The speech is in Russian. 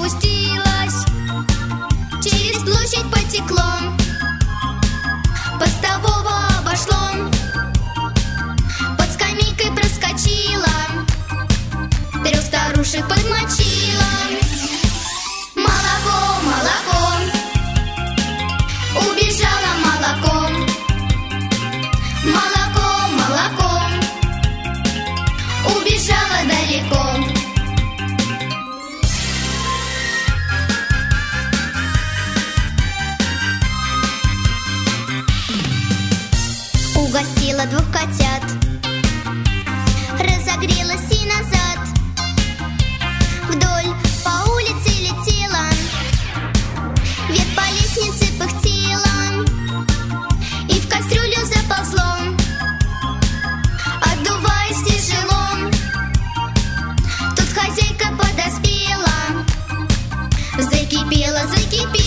спустилась, через площадь потекло, постового обошло, под скамейкой проскочила, 3 старушек подмочила. Молоко, молоко, убежало молоко. Молоко, молоко, убежало далеко. Угостила 2 котят, разогрелась и назад, вдоль по улице летела, вверх по лестнице пыхтела, и в кастрюлю заползло, отдуваясь тяжело. Тут хозяйка подоспела, закипела, закипела.